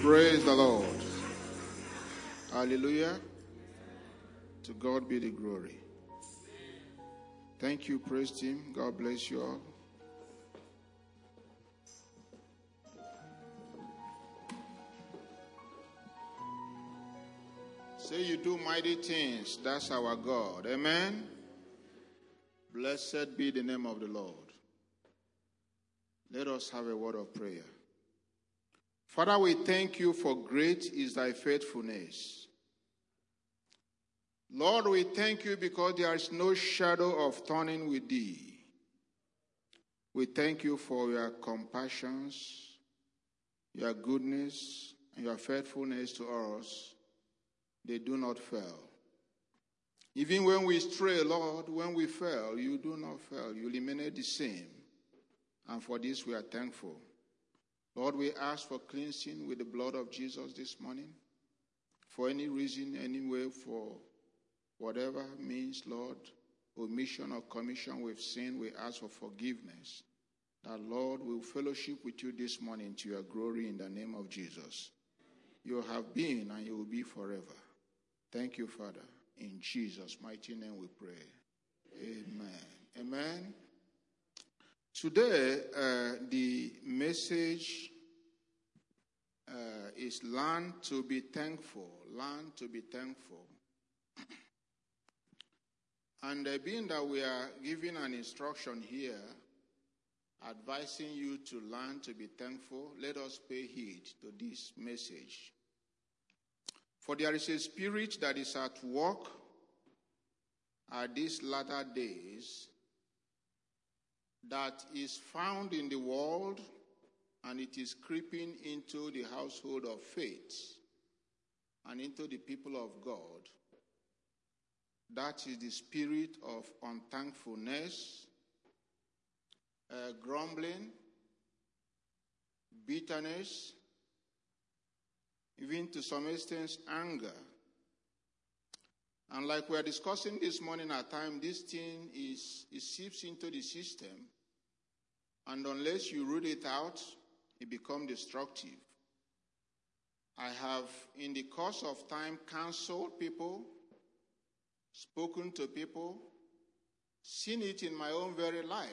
Praise the Lord. Hallelujah. To God be the glory. Thank you, praise team. God bless you all. Say you do mighty things. That's our God. Amen. Blessed be the name of the Lord. Let us have a word of prayer. Father, we thank you for great is thy faithfulness. Lord, we thank you because there is no shadow of turning with thee. We thank you for your compassions, your goodness, and your faithfulness to us. They do not fail. Even when we stray, Lord, when we fail, you do not fail. You remain the same. And for this we are thankful. Lord, we ask for cleansing with the blood of Jesus this morning. For any reason, any way, for whatever means, Lord, omission or commission we've sinned, we ask for forgiveness. That, Lord, we'll fellowship with you this morning to your glory in the name of Jesus. You have been and you will be forever. Thank you, Father. In Jesus' mighty name we pray. Amen. Amen. Today, the message is learn to be thankful. Learn to be thankful. And being that we are giving an instruction here, advising you to learn to be thankful, let us pay heed to this message. For there is a spirit that is at work at these latter days that is found in the world, and it is creeping into the household of faith and into the people of God. That is the spirit of unthankfulness, grumbling, bitterness, even to some extent anger. And like we are discussing this morning at times, this thing it seeps into the system, and unless you root it out, it becomes destructive. I have, in the course of time, counseled people, spoken to people, seen it in my own very life,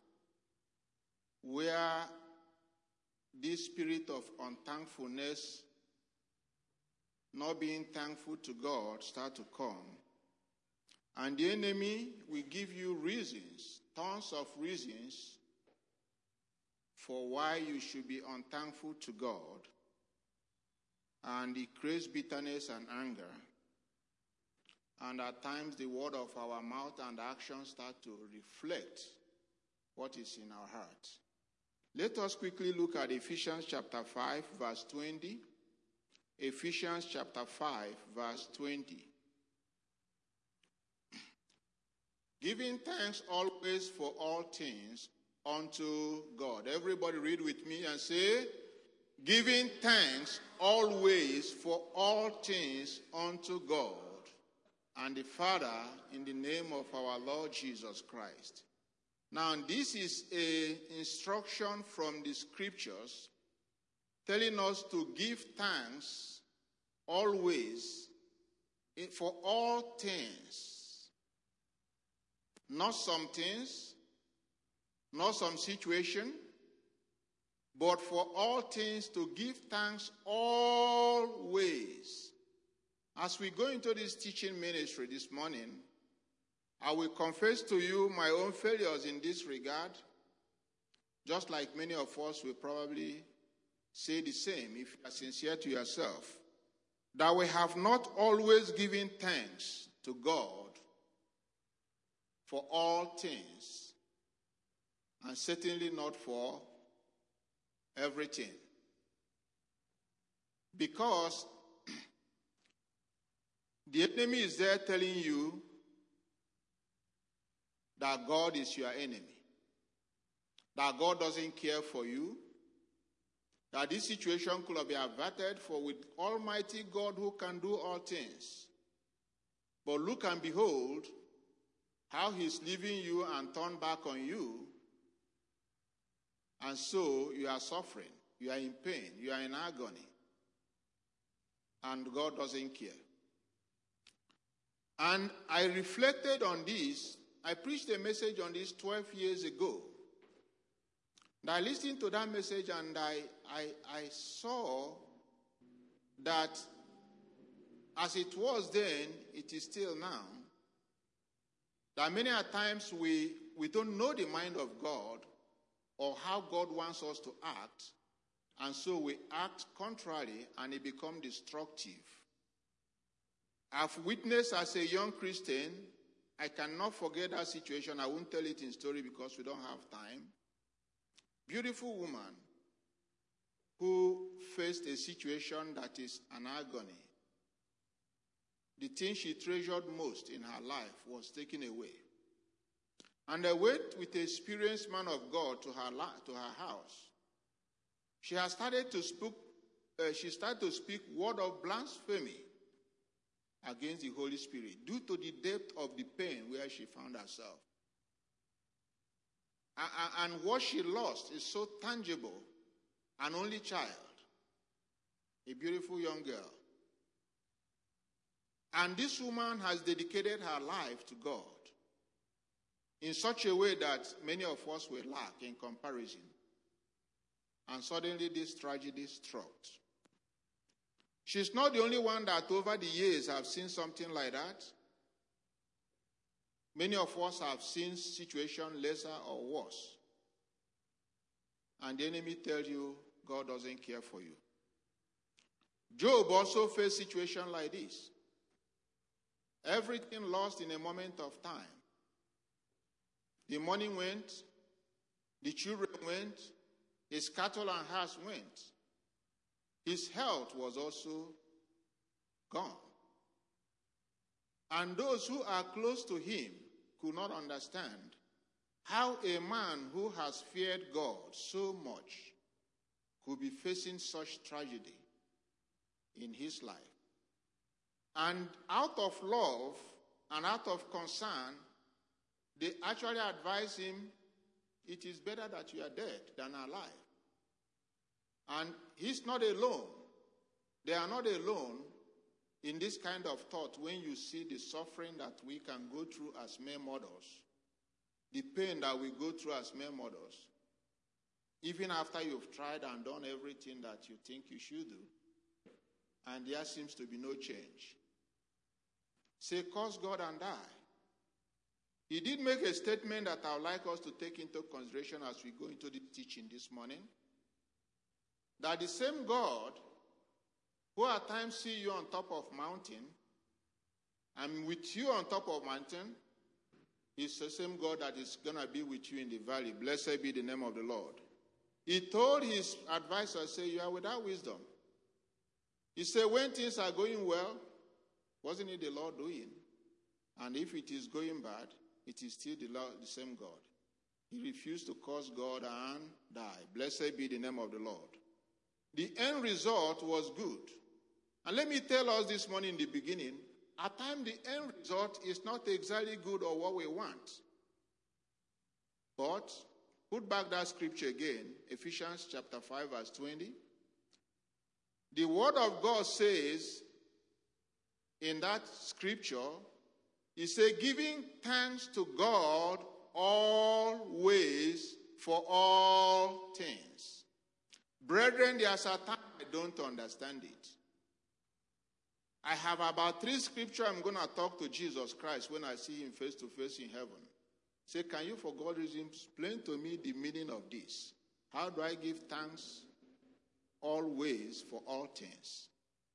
where this spirit of unthankfulness, not being thankful to God, start to come. And the enemy will give you reasons, tons of reasons, for why you should be unthankful to God. And it creates bitterness and anger. And at times the word of our mouth and actions start to reflect what is in our heart. Let us quickly look at Ephesians chapter 5, verse 20. Ephesians chapter 5, verse 20. Giving thanks always for all things unto God. Everybody read with me and say, giving thanks always for all things unto God and the Father in the name of our Lord Jesus Christ. Now, this is an instruction from the scriptures telling us to give thanks always for all things. Not some things, not some situation, but for all things to give thanks always. As we go into this teaching ministry this morning, I will confess to you my own failures in this regard, just like many of us will probably say the same if you are sincere to yourself, that we have not always given thanks to God for all things, and certainly not for everything. Because the enemy is there telling you that God is your enemy, that God doesn't care for you, that this situation could have been averted for with Almighty God who can do all things. But look and behold how he's leaving you and turned back on you. And so you are suffering, you are in pain, you are in agony. and God doesn't care. And I reflected on this. I preached a message on this 12 years ago. And I listened to that message and I saw that as it was then, it is still now. That many a times we don't know the mind of God or how God wants us to act, and so we act contrary and it becomes destructive. I've witnessed as a young Christian, I cannot forget that situation. I won't tell it in story because we don't have time. Beautiful woman who faced a situation that is an agony. The thing she treasured most in her life was taken away. And I went with an experienced man of God to her house. She has started to speak word of blasphemy against the Holy Spirit due to the depth of the pain where she found herself. And what she lost is so tangible. An only child, a beautiful young girl. And this woman has dedicated her life to God in such a way that many of us will lack in comparison. And suddenly this tragedy struck. She's not the only one that over the years have seen something like that. Many of us have seen situations lesser or worse. And the enemy tells you God doesn't care for you. Job also faced situations like this. Everything lost in a moment of time. The money went, the children went, his cattle and herds went. His health was also gone. And those who are close to him could not understand how a man who has feared God so much could be facing such tragedy in his life. And out of love and out of concern, they actually advise him, it is better that you are dead than alive. And he's not alone. They are not alone in this kind of thought when you see the suffering that we can go through as mere mortals, the pain that we go through as mere mortals, even after you've tried and done everything that you think you should do, and there seems to be no change. Say, curse God and die. He did make a statement that I would like us to take into consideration as we go into the teaching this morning. That the same God who at times see you on top of mountain and with you on top of mountain is the same God that is going to be with you in the valley. Blessed be the name of the Lord. He told his advisor, say, you are without wisdom. He said, when things are going well, wasn't it the Lord doing? And if it is going bad, it is still the same God. He refused to curse God and die. Blessed be the name of the Lord. The end result was good. And let me tell us this morning in the beginning, at times the end result is not exactly good or what we want. But, put back that scripture again, Ephesians chapter 5 verse 20. The word of God says in that scripture, it says, giving thanks to God always for all things. Brethren, there's a time I don't understand it. I have about 3 scriptures I'm going to talk to Jesus Christ when I see him face to face in heaven. Say, can you for God's reason explain to me the meaning of this? How do I give thanks always for all things?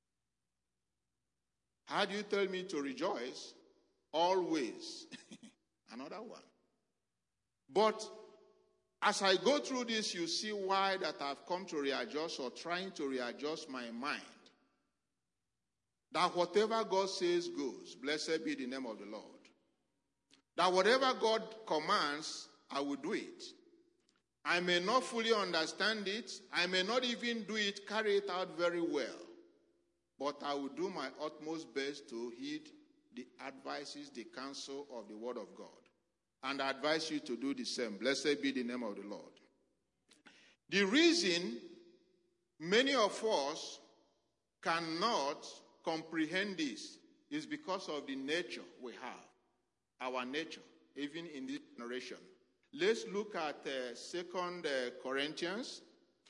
How do you tell me to rejoice always? Another one. But as I go through this, you see why that I've come to readjust or trying to readjust my mind. That whatever God says goes. Blessed be the name of the Lord. That whatever God commands, I will do it. I may not fully understand it. I may not even do it, carry it out very well. But I will do my utmost best to heed the advices, the counsel of the Word of God. And I advise you to do the same. Blessed be the name of the Lord. The reason many of us cannot comprehend this is because of the nature we have, our nature, even in this generation. Let's look at 2 Corinthians,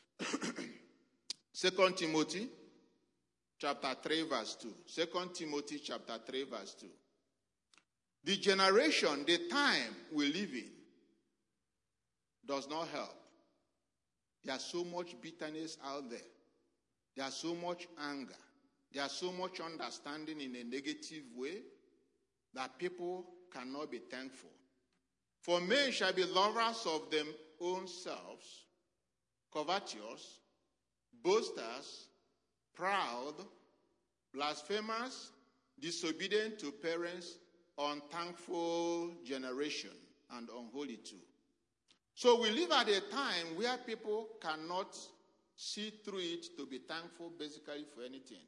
2 Timothy, chapter 3, verse 2. 2 Timothy, chapter 3, verse 2. The generation, the time we live in, does not help. There's so much bitterness out there. There's so much anger. There's so much understanding in a negative way that people cannot be thankful. For men shall be lovers of them own selves, covetous, boasters, proud, blasphemers, disobedient to parents, unthankful generation, and unholy too. So we live at a time where people cannot see through it to be thankful basically for anything.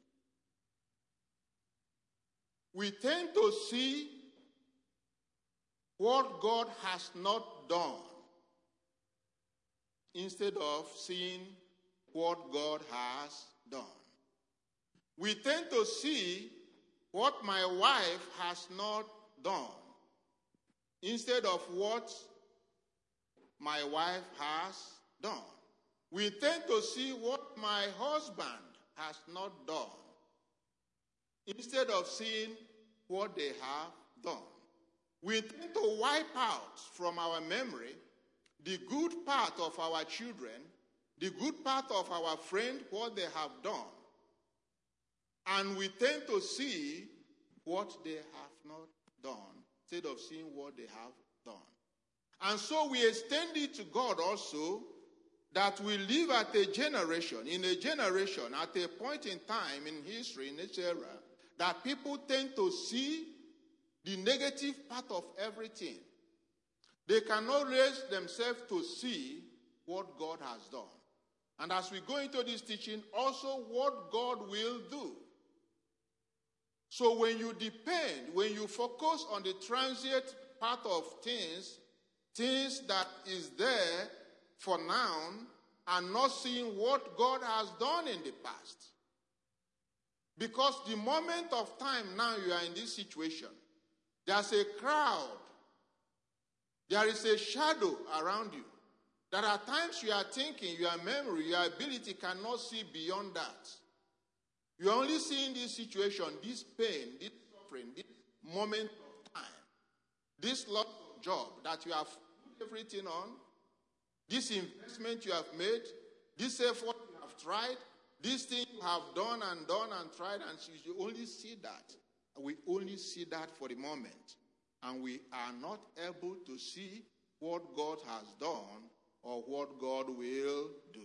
We tend to see what God has not done instead of seeing what God has done. We tend to see what my wife has not done instead of what my wife has done. We tend to see what my husband has not done instead of seeing what they have done. We tend to wipe out from our memory the good part of our children, the good part of our friend, what they have done. And we tend to see what they have not done instead of seeing what they have done. And so we extend it to God also, that we live at a generation, at a point in time in history, in this era, that people tend to see the negative part of everything. They cannot raise themselves to see what God has done. And as we go into this teaching, also what God will do. So when you depend, when you focus on the transient part of things that is there for now, and not seeing what God has done in the past. Because the moment of time now you are in this situation, there's a crowd, there is a shadow around you. That at times you are thinking, your memory, your ability cannot see beyond that. You are only seeing this situation, this pain, this suffering, this moment of time, this loss of job that you have put everything on, this investment you have made, this effort you have tried, this thing you have done and tried, and you only see that. We only see that for the moment. And we are not able to see what God has done or what God will do.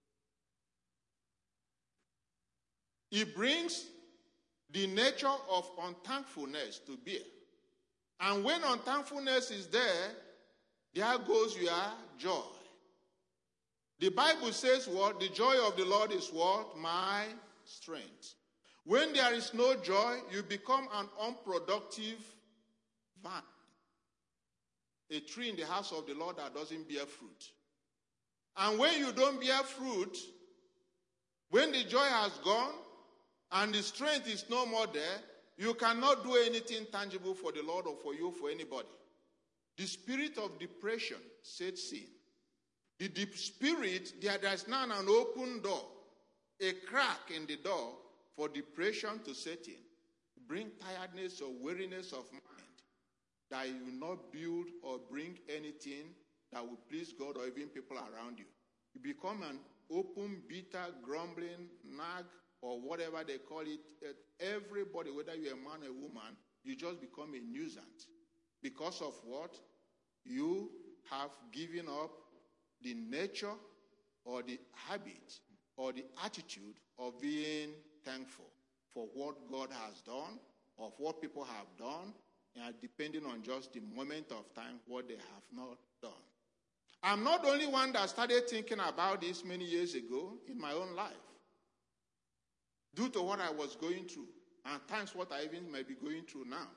It brings the nature of unthankfulness to bear. And when unthankfulness is there goes your joy. The Bible says what? The joy of the Lord is what? My strength. When there is no joy, you become an unproductive vine. A tree in the house of the Lord that doesn't bear fruit. And when you don't bear fruit, when the joy has gone and the strength is no more there, you cannot do anything tangible for the Lord or for you, for anybody. The spirit of depression sets in. The deep spirit, there is now an open door, a crack in the door for depression to set in. Bring tiredness or weariness of mind that you will not build or bring anything that will please God or even people around you. You become an open, bitter, grumbling, nag, or whatever they call it. Everybody, whether you're a man or a woman, you just become a nuisance. Because of what? You have given up the nature or the habit or the attitude of being thankful for what God has done or what people have done, and depending on just the moment of time, what they have not done. I'm not the only one that started thinking about this many years ago in my own life, due to what I was going through, and times what I even might be going through now.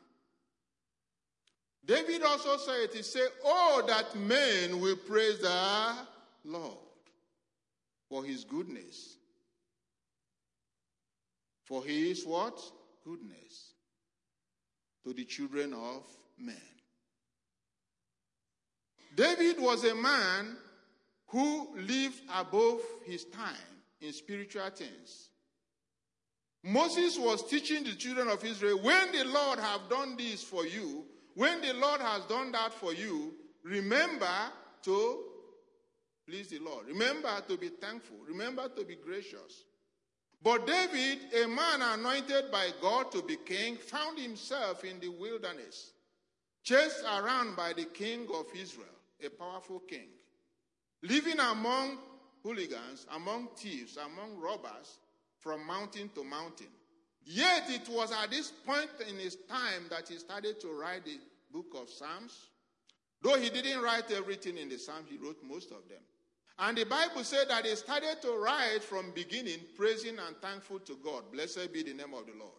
David also said, he said, oh, that men will praise the Lord for his goodness, For he is what? Goodness to the children of men. David was a man who lived above his time in spiritual things. Moses was teaching the children of Israel, when the Lord have done this for you, when the Lord has done that for you, remember to please the Lord. Remember to be thankful. Remember to be gracious. But David, a man anointed by God to be king, found himself in the wilderness, chased around by the king of Israel, a powerful king, living among hooligans, among thieves, among robbers, from mountain to mountain. Yet it was at this point in his time that he started to write the book of Psalms. Though he didn't write everything in the Psalms, he wrote most of them. And the Bible said that he started to write from beginning, praising and thankful to God. Blessed be the name of the Lord.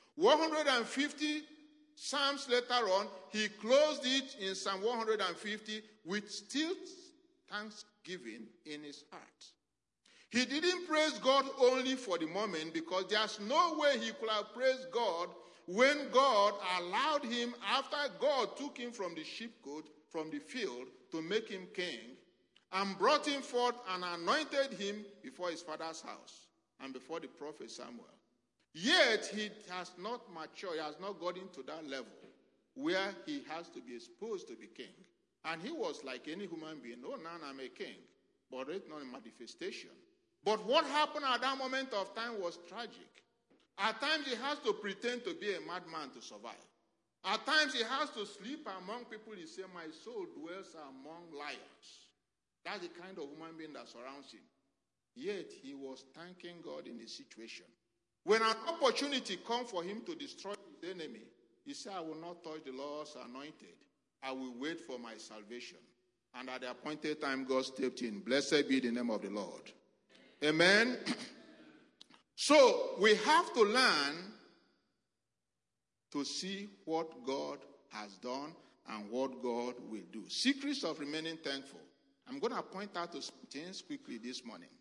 150 Psalms later on, he closed it in Psalm 150 with still thanksgiving in his heart. He didn't praise God only for the moment, because there's no way he could have praised God when God allowed him, after God took him from the sheepcote, from the field, to make him king, and brought him forth and anointed him before his father's house and before the prophet Samuel. Yet he has not matured, he has not gotten to that level where he has to be exposed to be king. And he was like any human being. Oh, now I'm a king, but it's not a manifestation. But what happened at that moment of time was tragic. At times he has to pretend to be a madman to survive. At times he has to sleep among people. He said, my soul dwells among lions. That's the kind of human being that surrounds him. Yet he was thanking God in the situation. When an opportunity came for him to destroy his enemy, he said, I will not touch the Lord's anointed. I will wait for my salvation. And at the appointed time, God stepped in. Blessed be the name of the Lord. Amen. So we have to learn to see what God has done and what God will do. Secrets of remaining thankful. I'm going to point out to some things quickly this morning.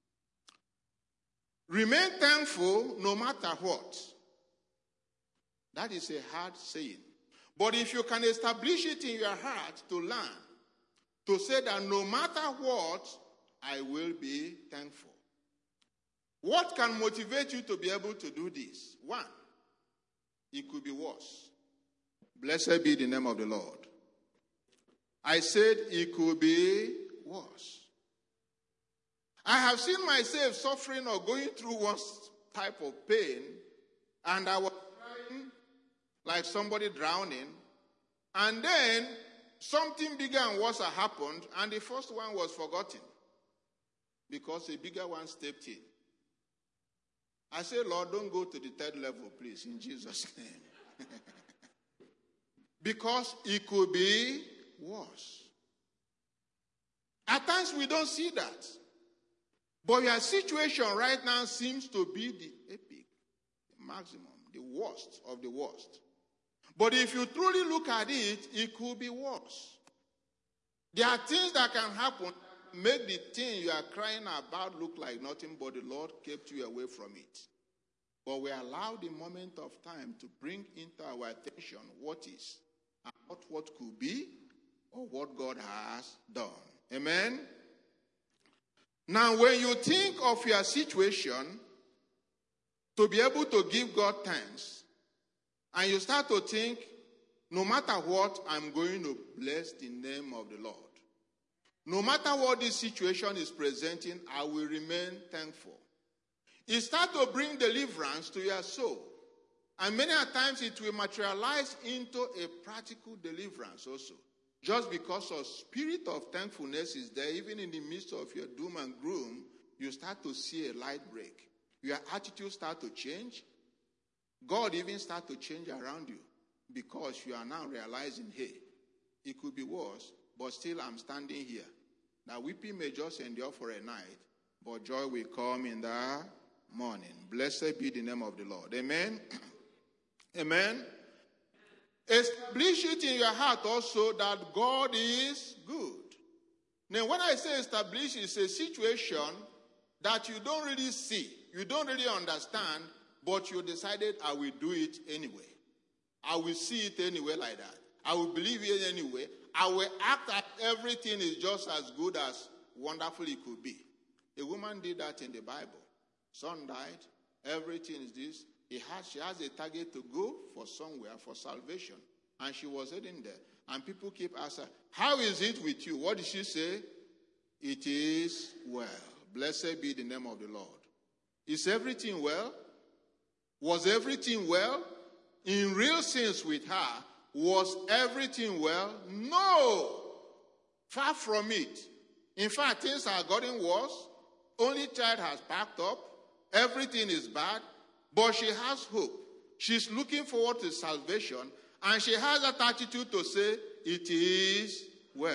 Remain thankful no matter what. That is a hard saying. But if you can establish it in your heart to learn, to say that no matter what, I will be thankful. What can motivate you to be able to do this? One, it could be worse. Blessed be the name of the Lord. I said it could be worse. I have seen myself suffering or going through one type of pain, and I was crying like somebody drowning, and then something bigger and worse happened, and the first one was forgotten because a bigger one stepped in. I said, Lord, don't go to the third level, please, in Jesus' name. Because it could be worse. At times we don't see that. But your situation right now seems to be the epic, the maximum, the worst of the worst. But if you truly look at it, it could be worse. There are things that can happen that make the thing you are crying about look like nothing, but the Lord kept you away from it. But we allow the moment of time to bring into our attention what is, and not what could be, or what God has done. Amen? Now, when you think of your situation, to be able to give God thanks, and you start to think, no matter what, I'm going to bless the name of the Lord. No matter what this situation is presenting, I will remain thankful. It starts to bring deliverance to your soul. And many times it will materialize into a practical deliverance also. Just because a spirit of thankfulness is there, even in the midst of your doom and gloom, you start to see a light break. Your attitude starts to change. God even starts to change around you because you are now realizing, hey, it could be worse, but still I'm standing here. Now weeping may just endure for a night, but joy will come in the morning. Blessed be the name of the Lord. Amen. Amen. Establish it in your heart also that God is good. Now, when I say establish, it's a situation that you don't really see, you don't really understand, but you decided, I will do it anyway. I will see it anyway like that. I will believe it anyway. I will act like everything is just as good as wonderful it could be. A woman did that in the Bible. Son died. Everything is this. She has a target to go for somewhere for salvation. And she was heading there. And people keep asking, how is it with you? What did she say? It is well. Blessed be the name of the Lord. Is everything well? Was everything well? In real sense with her, was everything well? No. Far from it. In fact, things are getting worse. Only child has packed up. Everything is bad. But she has hope. She's looking forward to salvation. And she has that attitude to say, it is well.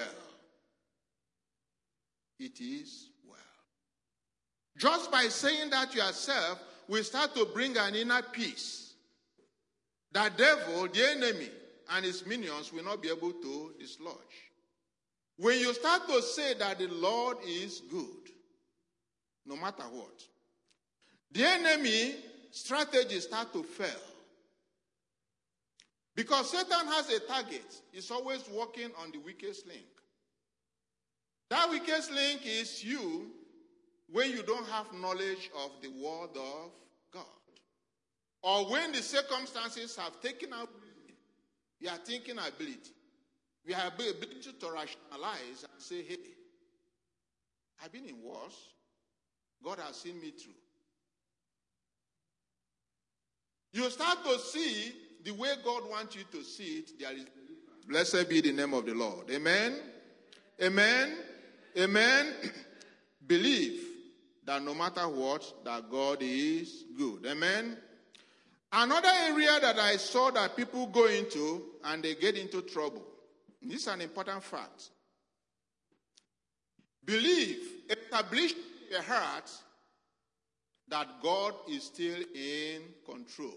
It is well. Just by saying that to yourself, we start to bring an inner peace. The devil, the enemy, and his minions will not be able to dislodge. When you start to say that the Lord is good, no matter what, the enemy strategies start to fail. Because Satan has a target. He's always working on the weakest link. That weakest link is you when you don't have knowledge of the word of God. Or when the circumstances have taken out your thinking ability. We have the ability to rationalize and say, hey, I've been in wars. God has seen me through. You start to see the way God wants you to see it. There is blessed be the name of the Lord. Amen. Amen. Amen. Believe that no matter what, that God is good. Amen. Another area that I saw that people go into and they get into trouble. This is an important fact. Believe, establish in your heart that God is still in control.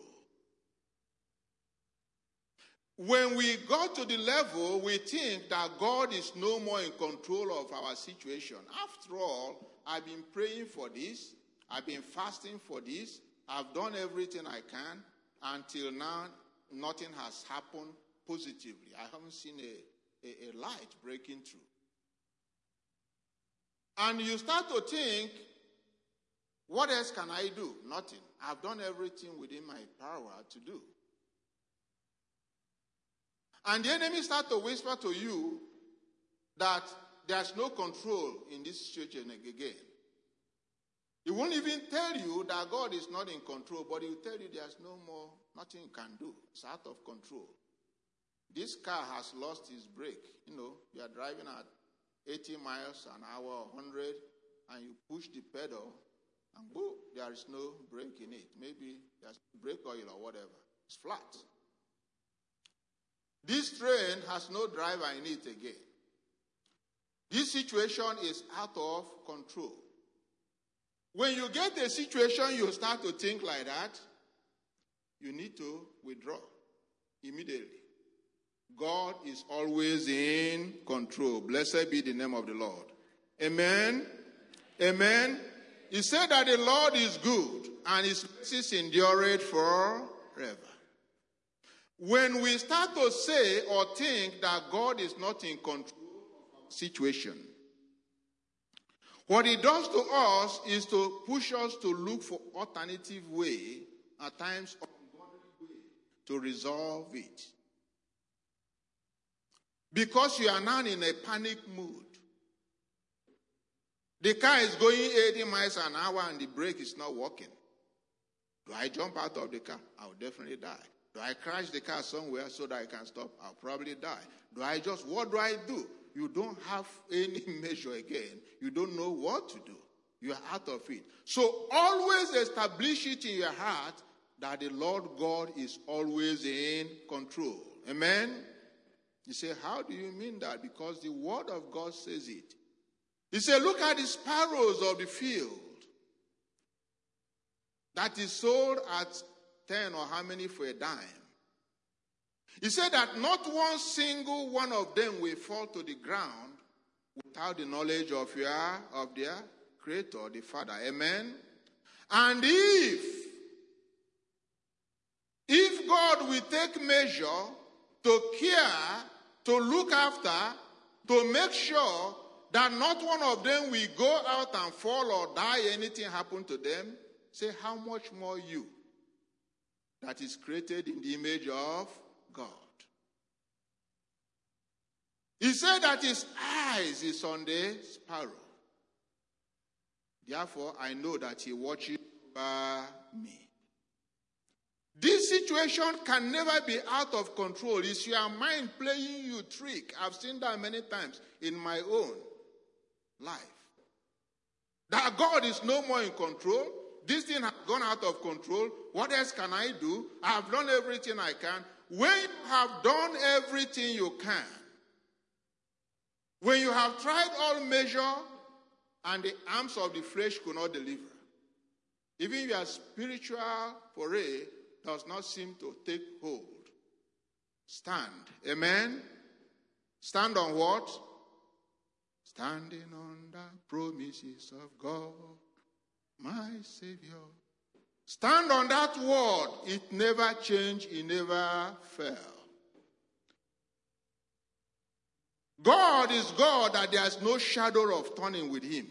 When we go to the level, we think that God is no more in control of our situation. After all, I've been praying for this. I've been fasting for this. I've done everything I can. Until now, nothing has happened positively. I haven't seen a light breaking through. And you start to think, what else can I do? Nothing. I've done everything within my power to do. And the enemy starts to whisper to you that there's no control in this situation again. He won't even tell you that God is not in control, but he will tell you there's no more, nothing you can do. It's out of control. This car has lost its brake. You know, you are driving at 80 miles an hour, 100, and you push the pedal, and boom, there is no brake in it. Maybe there's brake oil or whatever. It's flat. This train has no driver in it again. This situation is out of control. When you get a situation, you start to think like that, you need to withdraw immediately. God is always in control. Blessed be the name of the Lord. Amen. Amen. He said that the Lord is good and his mercies endure forever. When we start to say or think that God is not in control of our situation, what he does to us is to push us to look for alternative way, at times ungodly way, to resolve it. Because you are now in a panic mood. The car is going 80 miles an hour and the brake is not working. Do I jump out of the car? I will definitely die. Do I crash the car somewhere so that I can stop? I'll probably die. What do I do? You don't have any measure again. You don't know what to do. You are out of it. So always establish it in your heart that the Lord God is always in control. Amen? You say, how do you mean that? Because the word of God says it. He said, look at the sparrows of the field that is sold at 10 or how many for a dime. He said that not one single one of them will fall to the ground without the knowledge of their Creator, the Father. Amen? And if God will take measure to care, to look after, to make sure that not one of them will go out and fall or die, anything happen to them. Say, how much more you that is created in the image of God. He said that his eyes is on the sparrow. Therefore, I know that he watches over me. This situation can never be out of control. It's your mind playing you trick. I've seen that many times in my own life. That God is no more in control. This thing has gone out of control. What else can I do? I have done everything I can. When you have done everything you can, when you have tried all measure and the arms of the flesh could not deliver, even your spiritual foray does not seem to take hold, stand. Amen? Stand on what? Standing on the promises of God, my Savior. Stand on that word. It never changed. It never fell. God is God that there is no shadow of turning with him.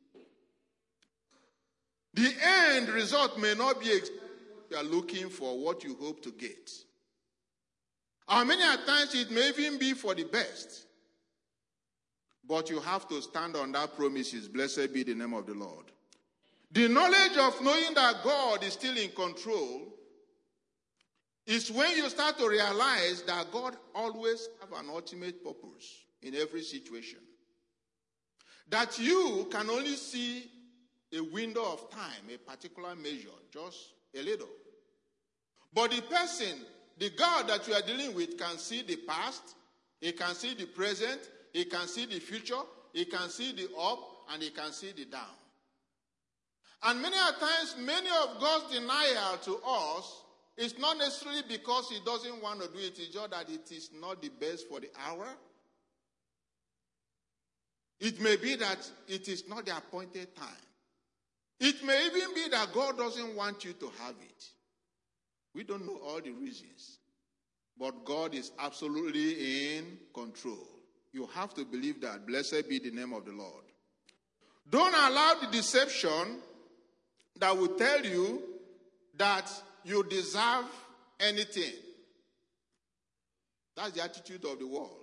The end result may not be exactly what you are looking for, what you hope to get. And many a times it may even be for the best. But you have to stand on that promises. Blessed be the name of the Lord. The knowledge of knowing that God is still in control is when you start to realize that God always has an ultimate purpose in every situation. That you can only see a window of time, a particular measure, just a little. But the person, the God that you are dealing with, can see the past, he can see the present, he can see the future, he can see the up, and he can see the down. And many a times, many of God's denial to us is not necessarily because he doesn't want to do it, it's just that it is not the best for the hour. It may be that it is not the appointed time. It may even be that God doesn't want you to have it. We don't know all the reasons. But God is absolutely in control. You have to believe that. Blessed be the name of the Lord. Don't allow the deception that will tell you that you deserve anything. That's the attitude of the world.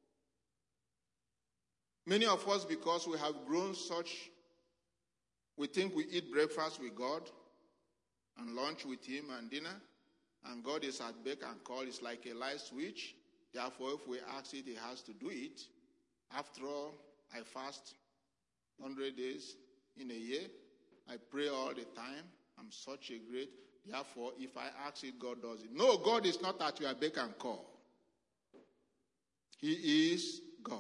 Many of us, because we have grown such, we think we eat breakfast with God and lunch with him and dinner, and God is at beck and call. It's like a light switch. Therefore, if we ask it, he has to do it. After all, I fast 100 days in a year. I pray all the time. I'm such a great. Therefore, if I ask it, God does it. No, God is not at your beck and call. He is God.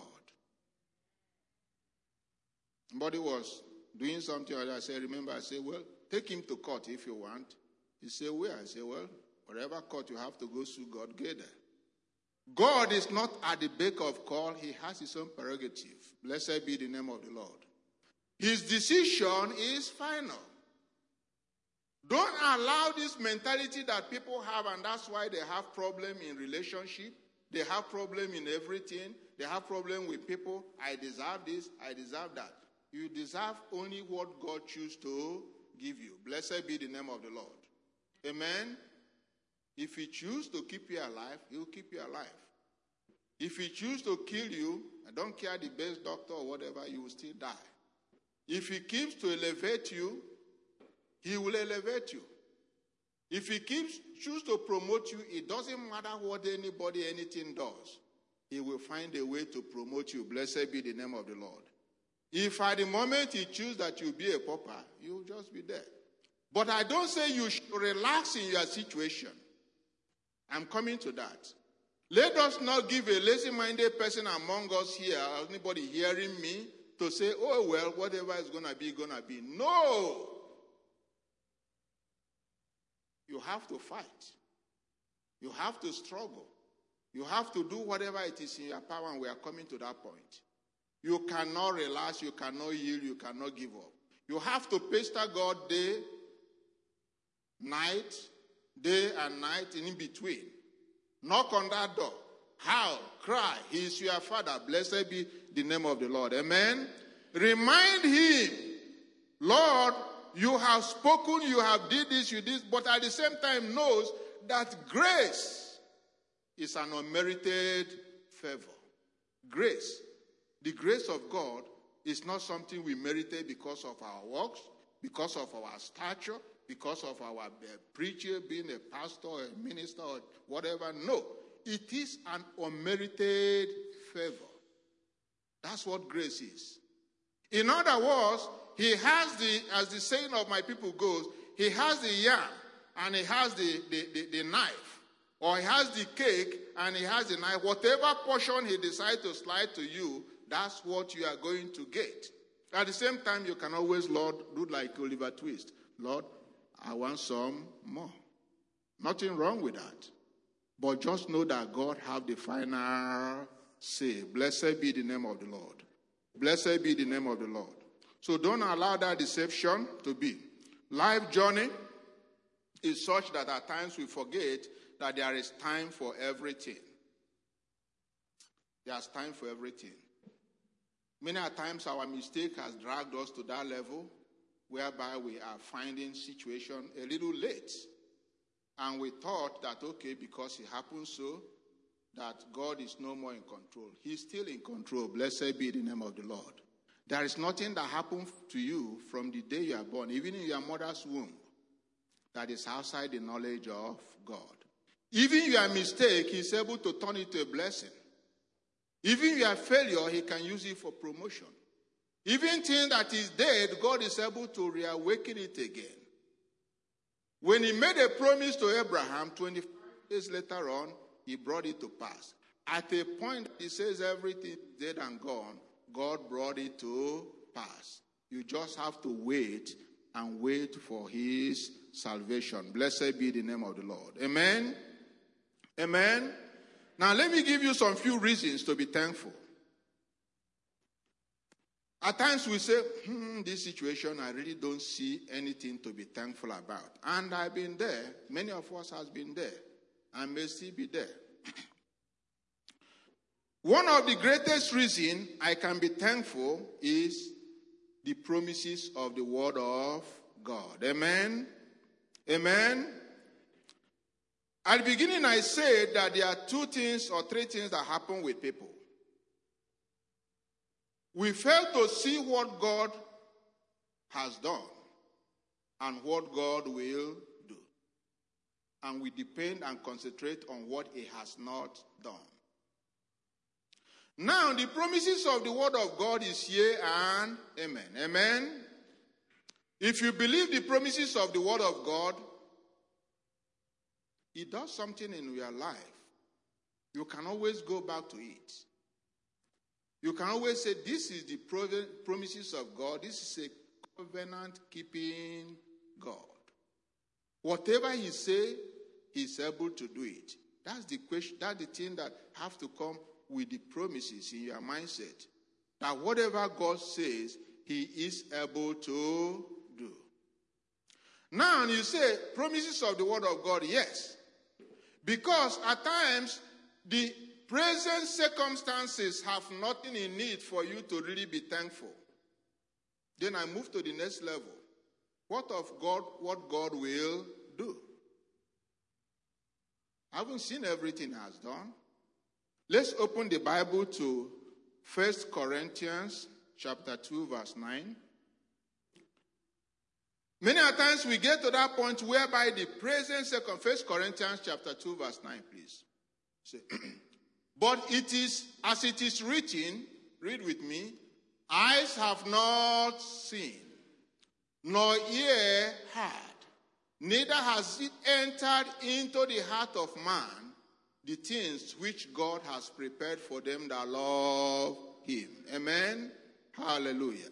Somebody was doing something, I said, remember, I said, well, take him to court if you want. He said, where? I said, well, wherever court you have to go sue God, get there. God is not at the beck of call. He has his own prerogative. Blessed be the name of the Lord. His decision is final. Don't allow this mentality that people have, and that's why they have problem in relationship. They have problem in everything. They have problem with people. I deserve this. I deserve that. You deserve only what God chooses to give you. Blessed be the name of the Lord. Amen. If he chooses to keep you alive, he will keep you alive. If he chooses to kill you, I don't care the best doctor or whatever, you will still die. If he keeps to elevate you, he will elevate you. If he chooses to promote you, it doesn't matter what anybody, anything does. He will find a way to promote you. Blessed be the name of the Lord. If at the moment he chooses that you'll be a pauper, you'll just be there. But I don't say you should relax in your situation. I'm coming to that. Let us not give a lazy-minded person among us here, or anybody hearing me, to say, oh, well, whatever is going to be, going to be. No! You have to fight. You have to struggle. You have to do whatever it is in your power, and we are coming to that point. You cannot relax, you cannot yield, you cannot give up. You have to pester God day and night, in between. Knock on that door. Howl, cry. He is your Father. Blessed be the name of the Lord. Amen. Remind him, Lord, you have spoken, you have did this, you did, but at the same time knows that grace is an unmerited favor. Grace, the grace of God, is not something we merited because of our works, because of our stature, because of our preacher, being a pastor, a minister, or whatever. No, it is an unmerited favor. That's what grace is. In other words, he has as the saying of my people goes, he has the yam and he has the knife. Or he has the cake and he has the knife. Whatever portion he decides to slide to you, that's what you are going to get. At the same time, you can always, Lord, do like Oliver Twist. Lord, I want some more. Nothing wrong with that. But just know that God have the final say. Blessed be the name of the Lord. Blessed be the name of the Lord. So don't allow that deception to be. Life journey is such that at times we forget that there is time for everything. There's time for everything. Many a times our mistake has dragged us to that level whereby we are finding situation a little late. And we thought that, okay, because it happened so, that God is no more in control. He's still in control. Blessed be the name of the Lord. There is nothing that happened to you from the day you are born, even in your mother's womb, that is outside the knowledge of God. Even your mistake, he's able to turn it to a blessing. Even your failure, he can use it for promotion. Even things that is dead, God is able to reawaken it again. When he made a promise to Abraham, 25 days later on, he brought it to pass. At a point, he says everything is dead and gone. God brought it to pass. You just have to wait and wait for his salvation. Blessed be the name of the Lord. Amen. Amen. Now let me give you some few reasons to be thankful. At times we say, this situation, I really don't see anything to be thankful about. And I've been there. Many of us has been there. And may still be there. One of the greatest reasons I can be thankful is the promises of the Word of God. Amen? Amen? At the beginning I said that there are 2 things or 3 things that happen with people. We fail to see what God has done and what God will do. And we depend and concentrate on what he has not done. Now, the promises of the Word of God is yea and amen. Amen. If you believe the promises of the Word of God, it does something in your life. You can always go back to it. You can always say, this is the promises of God. This is a covenant-keeping God. Whatever he says, he's able to do it. That's the question. That's the thing that have to come with the promises in your mindset. That whatever God says, he is able to do. Now you say, promises of the Word of God, yes. Because at times, the present circumstances have nothing in it for you to really be thankful. Then I move to the next level. What God will do? I haven't seen everything he has done. Let's open the Bible to 1 Corinthians chapter 2, verse 9. Many a times we get to that point whereby the present second, 1 Corinthians chapter 2, verse 9, please. Say, but it is, as it is written, read with me, eyes have not seen, nor ear heard, neither has it entered into the heart of man the things which God has prepared for them that love him. Amen? Hallelujah.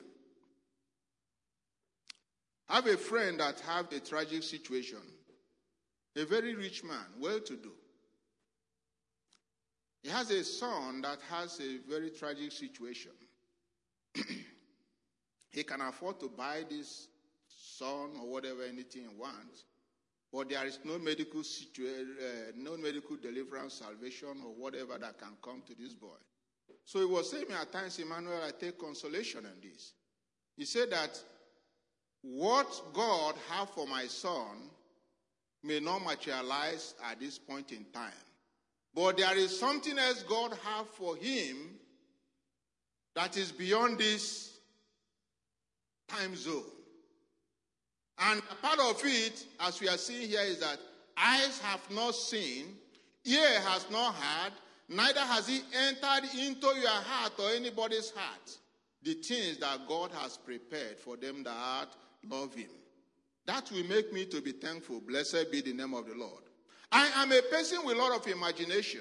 I have a friend that had a tragic situation. A very rich man, well-to-do. He has a son that has a very tragic situation. He can afford to buy this son or whatever, anything he wants. but there is no medical no medical deliverance, salvation, or whatever that can come to this boy. So he was saying at times, Emmanuel, I take consolation in this. He said that what God have for my son may not materialize at this point in time. But there is something else God have for him that is beyond this time zone. And a part of it, as we are seeing here, is that eyes have not seen, ear has not heard, neither has he entered into your heart or anybody's heart the things that God has prepared for them that love him. That will make me to be thankful. Blessed be the name of the Lord. I am a person with a lot of imagination.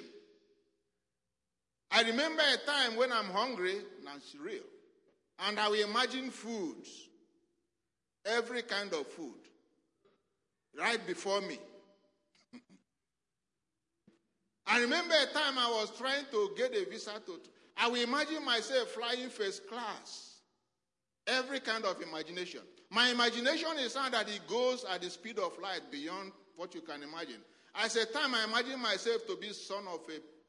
I remember a time when I'm hungry, and it's real, and I will imagine foods, every kind of food, right before me. I remember a time I was trying to get a visa I will imagine myself flying first class. Every kind of imagination. My imagination is not that it goes at the speed of light beyond what you can imagine. At a time, I imagine myself to be son of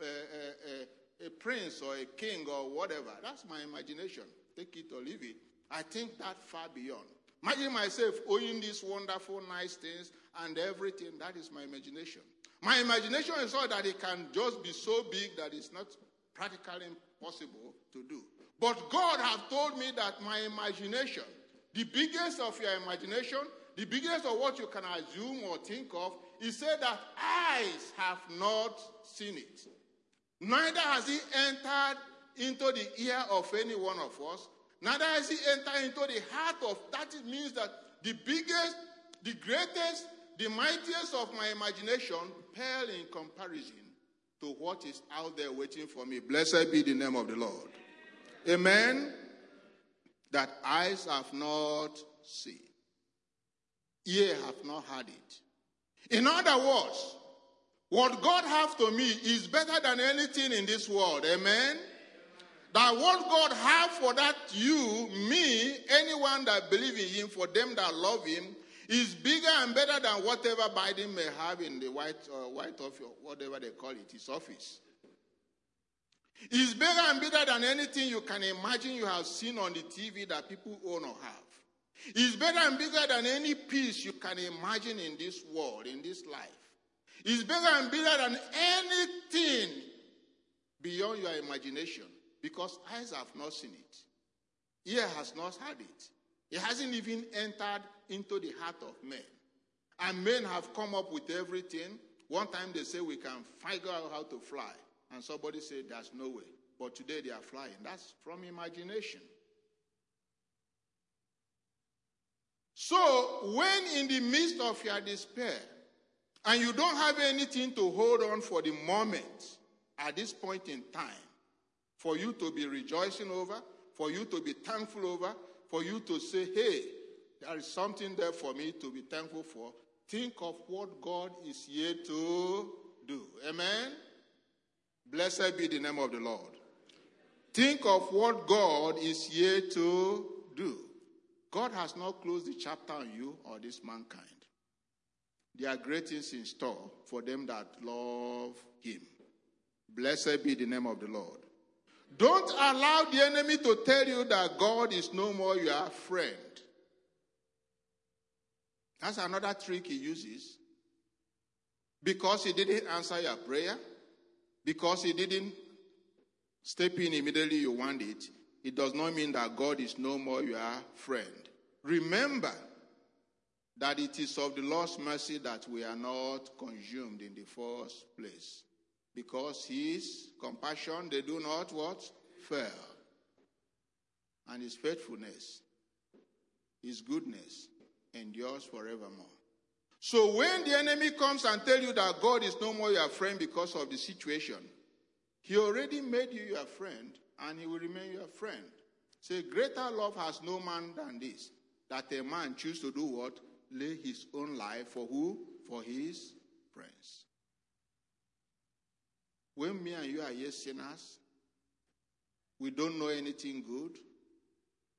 a prince or a king or whatever. That's my imagination. Take it or leave it. I think that far beyond. Imagine myself owning these wonderful, nice things and everything. That is my imagination. My imagination is not that it can just be so big that it's not practically impossible to do. But God has told me that my imagination, the biggest of your imagination, the biggest of what you can assume or think of, he said that eyes have not seen it. Neither has he entered into the ear of any one of us. Neither has he entered into the heart of, that it means that the biggest, the greatest, the mightiest of my imagination pale in comparison to what is out there waiting for me. Blessed be the name of the Lord. Amen. That eyes have not seen, ear have not heard it. In other words, what God has to me is better than anything in this world. Amen. That what God has for that you, me, anyone that believes in him, for them that love him, is bigger and better than whatever Biden may have in the White Office, or whatever they call it, his office. It's bigger and better than anything you can imagine you have seen on the TV that people own or have. It's better and bigger than any peace you can imagine in this world, in this life. It's bigger and bigger than anything beyond your imagination, because eyes have not seen it. Ear has not heard it. It hasn't even entered into the heart of men. And men have come up with everything. One time they say we can figure out how to fly. And somebody said there's no way. But today they are flying. That's from imagination. So when in the midst of your despair, and you don't have anything to hold on for the moment, at this point in time, for you to be rejoicing over, for you to be thankful over, for you to say, hey, there is something there for me to be thankful for. Think of what God is here to do. Amen? Blessed be the name of the Lord. Think of what God is here to do. God has not closed the chapter on you or this mankind. There are great things in store for them that love him. Blessed be the name of the Lord. Don't allow the enemy to tell you that God is no more your friend. That's another trick he uses. Because he didn't answer your prayer, because he didn't step in immediately you want it, it does not mean that God is no more your friend. Remember that it is of the Lord's mercy that we are not consumed in the first place. Because his compassion, they do not what? Fail. And his faithfulness, his goodness endures forevermore. So when the enemy comes and tells you that God is no more your friend because of the situation, he already made you your friend and he will remain your friend. Say, greater love has no man than this, that a man choose to do what? Lay his own life for who? For his friends. When me and you are yet sinners, we don't know anything good.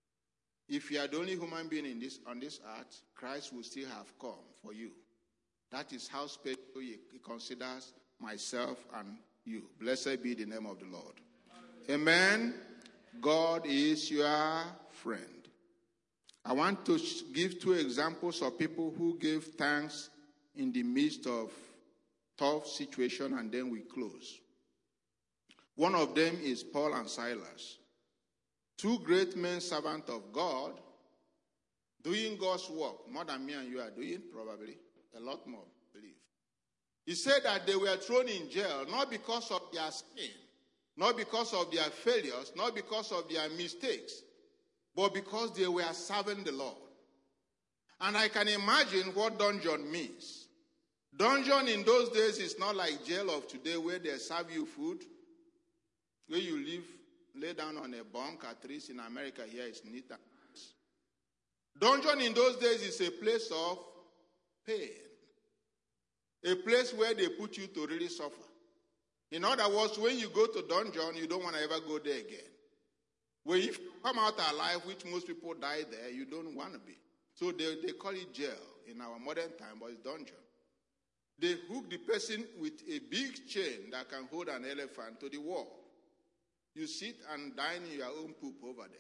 If you are the only human being on this earth, Christ will still have come for you. That is how special he considers myself and you. Blessed be the name of the Lord. Amen. God is your friend. I want to give 2 examples of people who gave thanks in the midst of tough situation, and then we close. One of them is Paul and Silas. 2 great men servants of God, doing God's work more than me and you are doing, probably. A lot more, I believe. He said that they were thrown in jail, not because of their sin, not because of their failures, not because of their mistakes, but because they were serving the Lord. And I can imagine what dungeon means. Dungeon in those days is not like jail of today where they serve you food, where you lay down on a bunk. At least in America here it's neat and nice. Dungeon in those days is a place of pain. A place where they put you to really suffer. In other words, when you go to dungeon, you don't want to ever go there again. When you come out alive, which most people die there, you don't want to be. So they call it jail in our modern time, but it's dungeon. They hook the person with a big chain that can hold an elephant to the wall. You sit and dine in your own poop over there.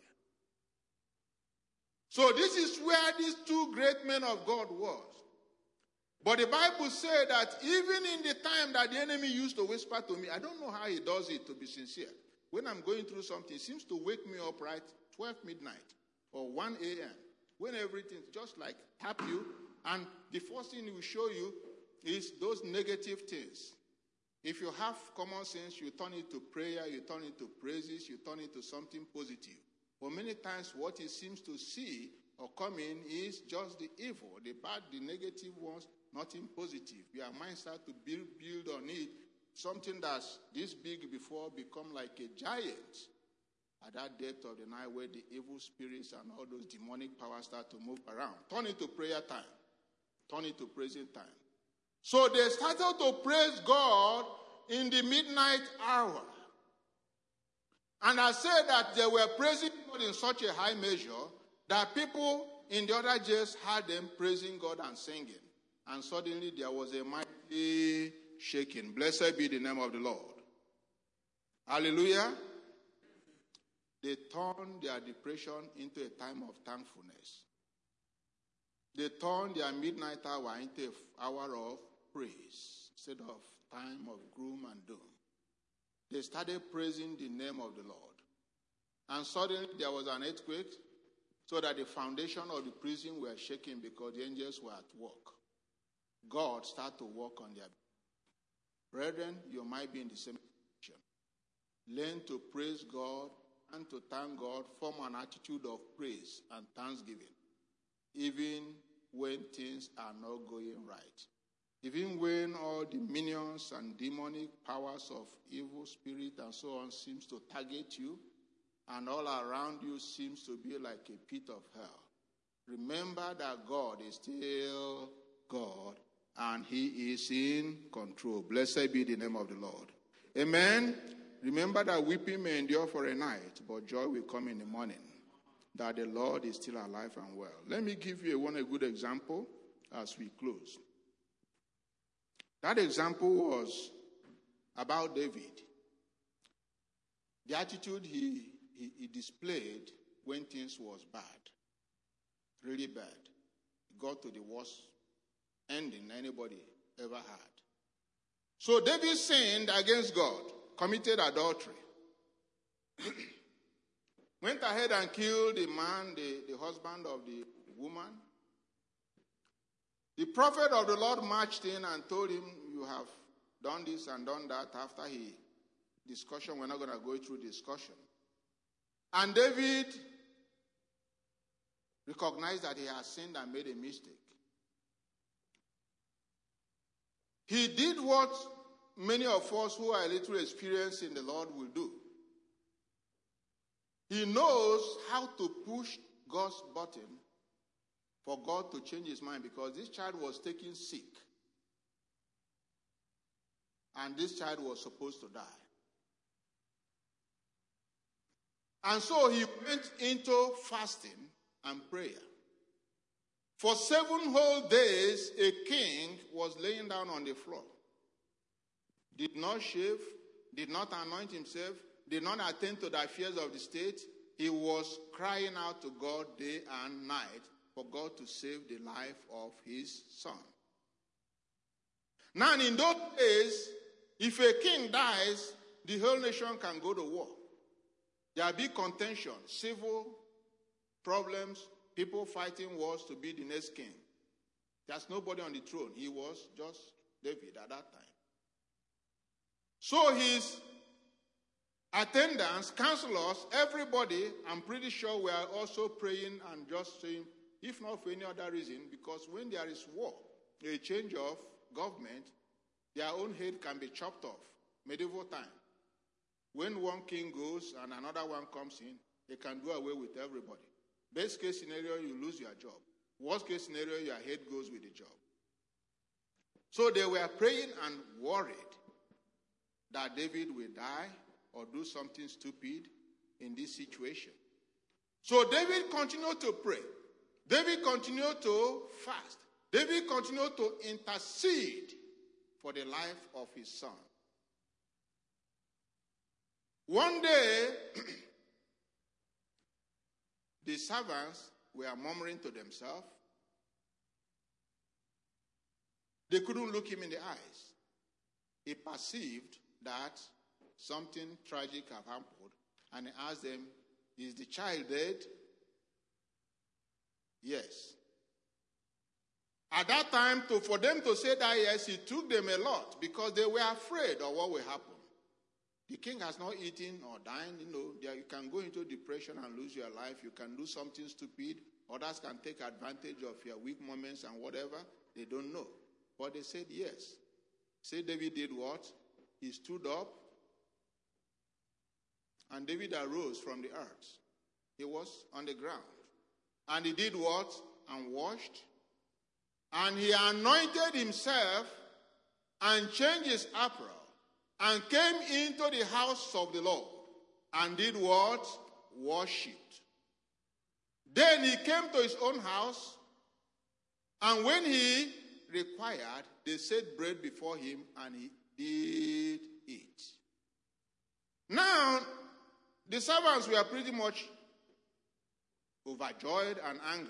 So this is where these 2 great men of God was. But the Bible said that even in the time that the enemy used to whisper to me, I don't know how he does it, to be sincere. When I'm going through something, it seems to wake me up right 12 midnight or 1 a.m. when everything's just like tap you, and the first thing it will show you is those negative things. If you have common sense, you turn it to prayer, you turn it to praises, you turn it to something positive. But many times what it seems to see or come in is just the evil, the bad, the negative ones, nothing positive. Your mind starts to build on it. Something that's this big before become like a giant at that depth of the night where the evil spirits and all those demonic powers start to move around. Turn it to prayer time. Turn it to praising time. So they started to praise God in the midnight hour. And I said that they were praising God in such a high measure that people in the other jails heard them praising God and singing. And suddenly there was a mighty shaking. Blessed be the name of the Lord. Hallelujah. They turned their depression into a time of thankfulness. They turned their midnight hour into an hour of praise instead of time of gloom and doom. They started praising the name of the Lord. And suddenly there was an earthquake, so that the foundation of the prison were shaking because the angels were at work. God started to work on their behalf. Brethren, you might be in the same situation. Learn to praise God and to thank God. Form an attitude of praise and thanksgiving, even when things are not going right. Even when all the minions and demonic powers of evil spirit and so on seems to target you, and all around you seems to be like a pit of hell. Remember that God is still God, and he is in control. Blessed be the name of the Lord. Amen. Remember that weeping may endure for a night, but joy will come in the morning, that the Lord is still alive and well. Let me give you a good example as we close. That example was about David. The attitude he displayed when things was bad, really bad. It got to the worst ending anybody ever had. So David sinned against God, committed adultery, went ahead and killed the man, the husband of the woman. The prophet of the Lord marched in and told him, you have done this and done that. After discussion, we're not going to go through discussion. And David recognized that he had sinned and made a mistake. He did what many of us who are a little experienced in the Lord will do. He knows how to push God's button for God to change his mind, because this child was taken sick. And this child was supposed to die. And so he went into fasting and prayer. For 7 whole days, a king was laying down on the floor. Did not shave, did not anoint himself, did not attend to the affairs of the state. He was crying out to God day and night for God to save the life of his son. Now, in those days, if a king dies, the whole nation can go to war. There will be contention, civil problems, people fighting wars to be the next king. There's nobody on the throne. He was just David at that time. So his attendants, counselors, everybody, I'm pretty sure we are also praying and just saying, if not for any other reason, because when there is war, a change of government, their own head can be chopped off. Medieval time. When one king goes and another one comes in, they can do away with everybody. Best case scenario, you lose your job. Worst case scenario, your head goes with the job. So they were praying and worried that David will die or do something stupid in this situation. So David continued to pray. David continued to fast. David continued to intercede for the life of his son. One day, the servants were murmuring to themselves. They couldn't look him in the eyes. He perceived that something tragic had happened, and he asked them, "Is the child dead?" Yes. At that time, for them to say that yes, it took them a lot because they were afraid of what will happen. The king has not eaten or dined. You can go into depression and lose your life. You can do something stupid. Others can take advantage of your weak moments and whatever. They don't know. But they said yes. Say David did what? He stood up, and David arose from the earth. He was on the ground. And he did what? And washed. And he anointed himself and changed his apparel and came into the house of the Lord and did what? Worshipped. Then he came to his own house, and when he required, they set bread before him, and he did eat. Now, the servants were pretty much overjoyed and angry.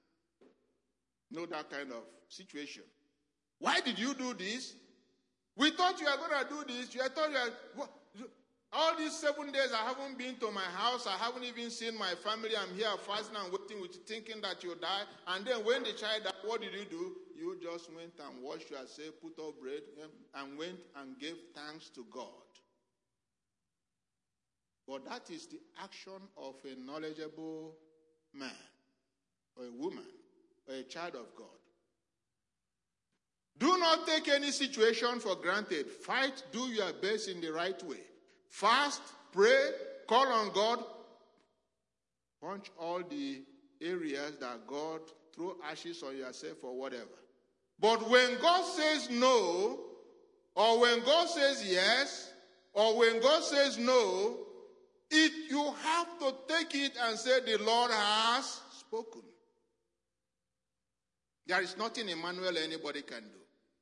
That kind of situation. Why did you do this? We thought you were going to do this. All these 7 days I haven't been to my house. I haven't even seen my family. I'm here fasting and waiting with you, thinking that you'll die. And then when the child died, what did you do? You just went and washed yourself, put up bread, and went and gave thanks to God. But that is the action of a knowledgeable man or a woman or a child of God. Do not take any situation for granted. Fight, do your best in the right way. Fast, pray, call on God. Punch all the areas that God throw ashes on yourself or whatever. But when God says no, or when God says yes, or when God says no, you have to take it and say, the Lord has spoken. There is nothing Emmanuel anybody can do.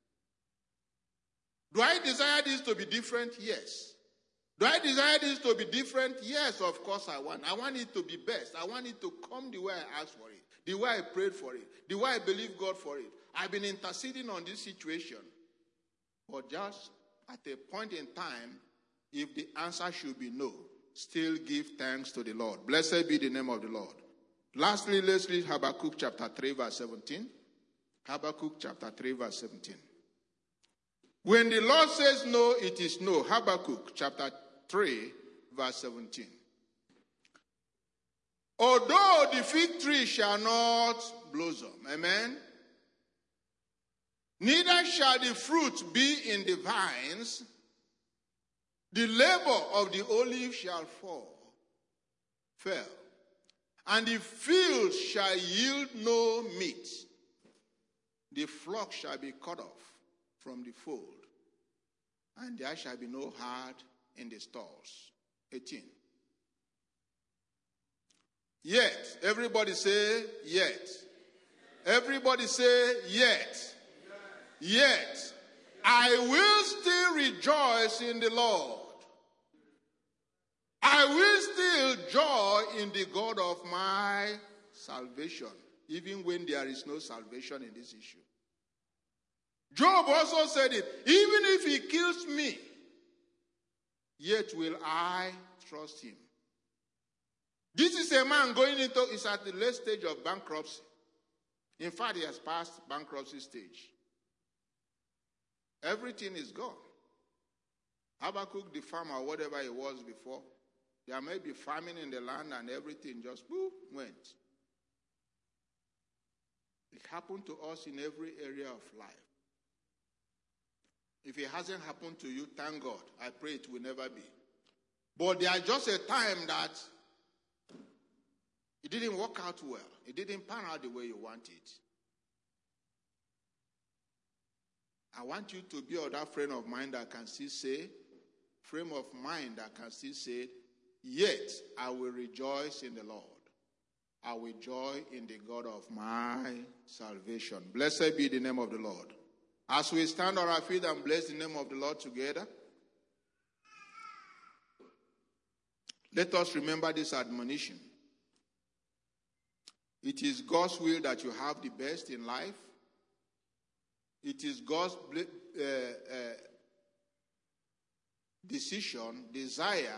Do I desire this to be different? Yes. Do I desire this to be different? Yes, of course I want. I want it to be best. I want it to come the way I asked for it, the way I prayed for it, the way I believe God for it. I've been interceding on this situation. But just at a point in time, if the answer should be no, still give thanks to the Lord. Blessed be the name of the Lord. Lastly, let's read Habakkuk chapter 3, verse 17. Habakkuk chapter 3, verse 17. When the Lord says no, it is no. Habakkuk chapter 3, verse 17. Although the fig tree shall not blossom, amen, neither shall the fruit be in the vines, the labor of the olive shall fail, and the field shall yield no meat. The flock shall be cut off from the fold, and there shall be no herd in the stalls. 18. Yet, everybody say, yet. Everybody say, yet. Yet. I will still rejoice in the Lord. I will still joy in the God of my salvation, even when there is no salvation in this issue. Job also said it, even if he kills me, yet will I trust him. This is a man is at the late stage of bankruptcy. In fact, he has passed bankruptcy stage. Everything is gone. Habakkuk, the farmer, whatever he was before, there may be famine in the land and everything just went. It happened to us in every area of life. If it hasn't happened to you, thank God. I pray it will never be. But there's just a time that it didn't work out well. It didn't pan out the way you want it. I want you to be that friend of mine that can still say, frame of mind that can still say, yet I will rejoice in the Lord. I will joy in the God of my salvation. Blessed be the name of the Lord. As we stand on our feet and bless the name of the Lord together, let us remember this admonition. It is God's will that you have the best in life. It is God's decision, desire.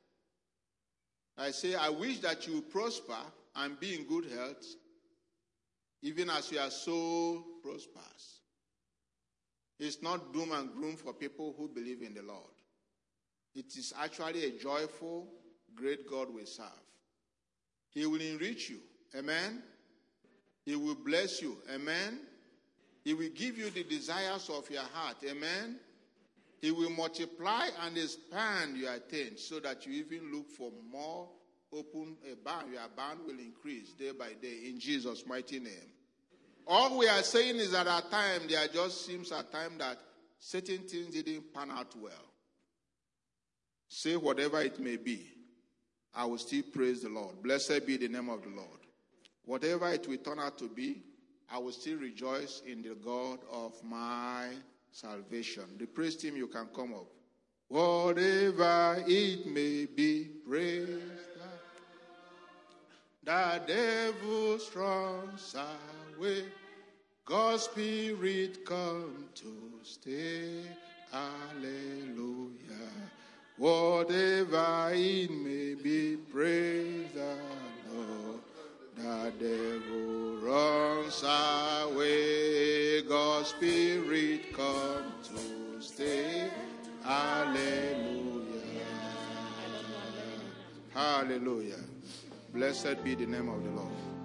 I say, I wish that you prosper and be in good health, even as you are so prosperous. It's not doom and gloom for people who believe in the Lord. It is actually a joyful, great God we serve. He will enrich you. Amen. He will bless you. Amen. He will give you the desires of your heart. Amen. He will multiply and expand your tent so that you even look for more open a barn. Your barn will increase day by day in Jesus' mighty name. All we are saying is that at times there just seems at times that certain things didn't pan out well. Say whatever it may be, I will still praise the Lord. Blessed be the name of the Lord. Whatever it will turn out to be, I will still rejoice in the God of my salvation. The praise team, you can come up. Whatever it may be, praise the devil struns away. God's Spirit come to stay. Hallelujah. Whatever it may be, praise the Lord. The devil runs away. God's Spirit come to stay. Hallelujah. Hallelujah. Blessed be the name of the Lord.